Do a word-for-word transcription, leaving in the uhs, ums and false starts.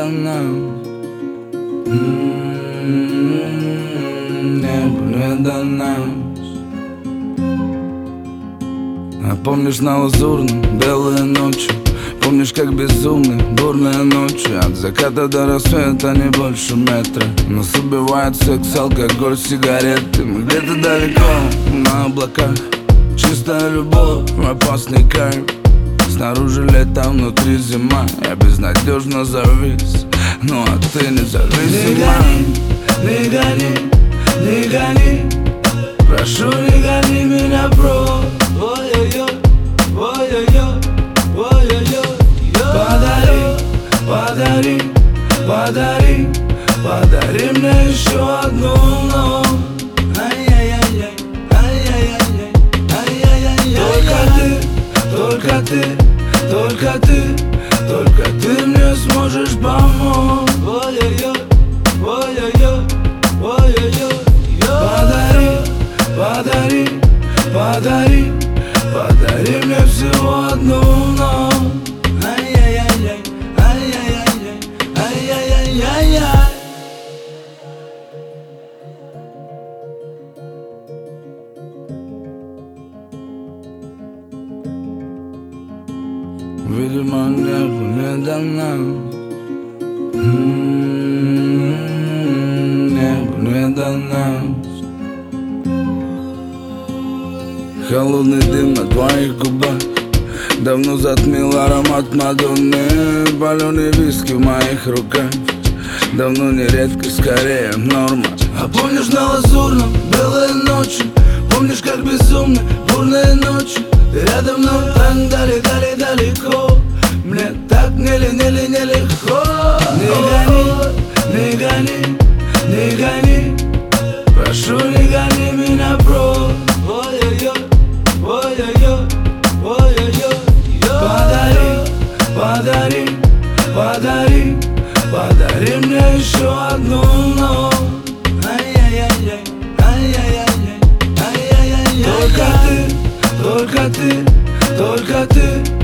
дано. Небо не дано. А помнишь на Лазурном белые ночи? Помнишь, как безумны бурные ночи? От заката до рассвета не больше метра. Нас убивает секс, алкоголь, сигареты. Мы где-то далеко, на облаках. Чистая любовь, опасный кайф. Снаружи лето, внутри зима. Я безнадежно завис, ну а ты не зависима. Не гони, не гони, не гони. Прошу, не гони меня прочь. Ой-ой-ой, ой-ой-ой, ой-ой-ой. Подари, подари, подари, подари мне еще одну ночь. Ай-яй-яй-яй, ай-яй-яй-яй, ай-яй-яй-яй. Только ты, только ты, только ты, только ты мне сможешь помочь. Ой-ой-ой, ой-ой-ой, ой-ой-ой. Подари, подари, подари, подари мне всего одну ночь. Ай-яй-яй-яй, ай-яй-яй-яй, ай-яй-яй-яй. Видимо, небо не дано. Небо не дано. Холодный дым на твоих губах давно затмил аромат Мадонны. Паленый виски в моих руках давно не редкость, скорее норма. А помнишь на Лазурном белые ночи? Помнишь, как безумны бурные ночи? Ты рядом, но так дали-дали далеко. Мне так не-ли-не-ли нелегко. Не гони, не гони, не гони. Прошу, не гони меня прочь. Ой-ой-ой, ой-ой-ой, ой-ой-ой. Подари, подари, подари, подари мне еще одну ночь. Ай-яй-яй-яй, ай-яй-яй-яй, ай-яй-яй-яй. Только ты, только ты, только ты.